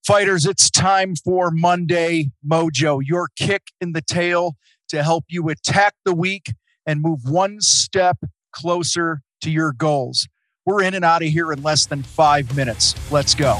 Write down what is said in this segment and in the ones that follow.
Fighters, it's time for Monday Mojo, your kick in the tail to help you attack the week and move one step closer to your goals. We're in and out of here in less than 5 minutes. Let's go.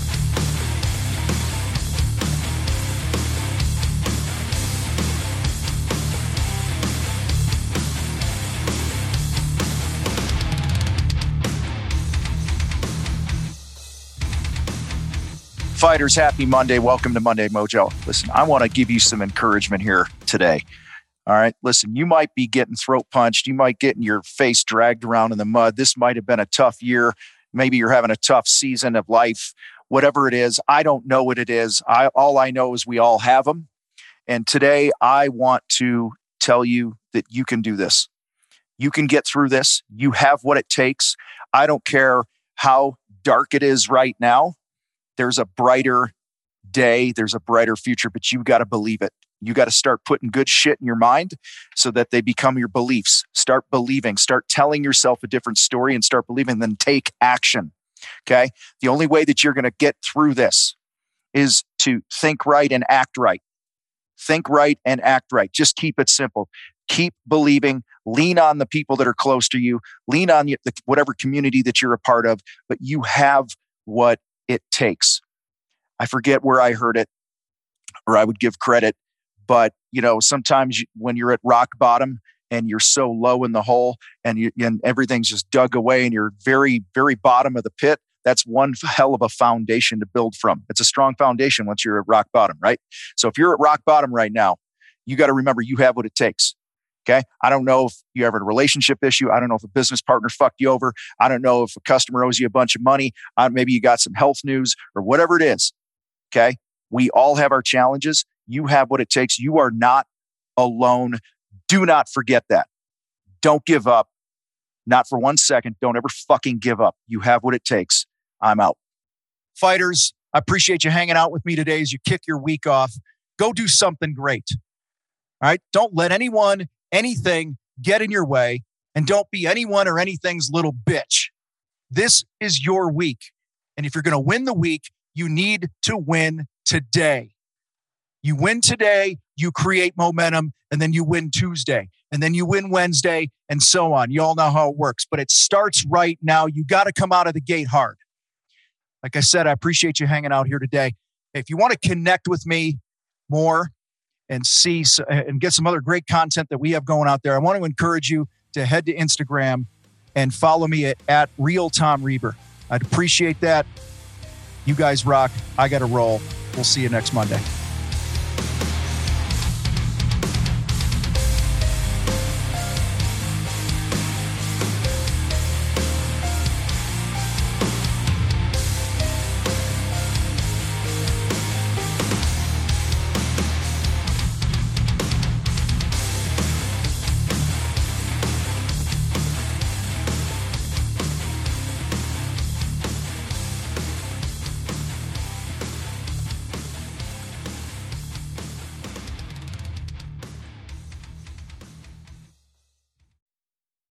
Fighters, happy Monday. Welcome to Monday Mojo. Listen, I want to give you some encouragement here today. All right. Listen, you might be getting throat punched. You might get your face dragged around in the mud. This might have been a tough year. Maybe you're having a tough season of life. Whatever it is, I don't know what it is. All I know is we all have them. And today I want to tell you that you can do this. You can get through this. You have what it takes. I don't care how dark it is right now. There's a brighter day. There's a brighter future, but you got to believe it. You got to start putting good shit in your mind so that they become your beliefs. Start believing, start telling yourself a different story and start believing, then take action. Okay. The only way that you're going to get through this is to think right and act right. Think right and act right. Just keep it simple. Keep believing, lean on the people that are close to you, lean on whatever community that you're a part of, but you have what it takes. I forget where I heard it, or I would give credit, but sometimes when you're at rock bottom and you're so low in the hole and everything's just dug away and you're very, very bottom of the pit, that's one hell of a foundation to build from. It's a strong foundation once you're at rock bottom, right? So if you're at rock bottom right now, you got to remember you have what it takes. Okay. I don't know if you have a relationship issue. I don't know if a business partner fucked you over. I don't know if a customer owes you a bunch of money. Maybe you got some health news or whatever it is. Okay. We all have our challenges. You have what it takes. You are not alone. Do not forget that. Don't give up. Not for 1 second. Don't ever fucking give up. You have what it takes. I'm out. Fighters, I appreciate you hanging out with me today as you kick your week off. Go do something great. All right. Don't let anything get in your way, and don't be anyone or anything's little bitch. This is your week. And if you're going to win the week, you need to win today. You win today, you create momentum, and then you win Tuesday, and then you win Wednesday, and so on. You all know how it works, but it starts right now. You got to come out of the gate hard. Like I said, I appreciate you hanging out here today. If you want to connect with me more, and see and get some other great content that we have going out there, I want to encourage you to head to Instagram and follow me at Real Tom Reber. I'd appreciate that. You guys rock. I got to roll. We'll see you next Monday.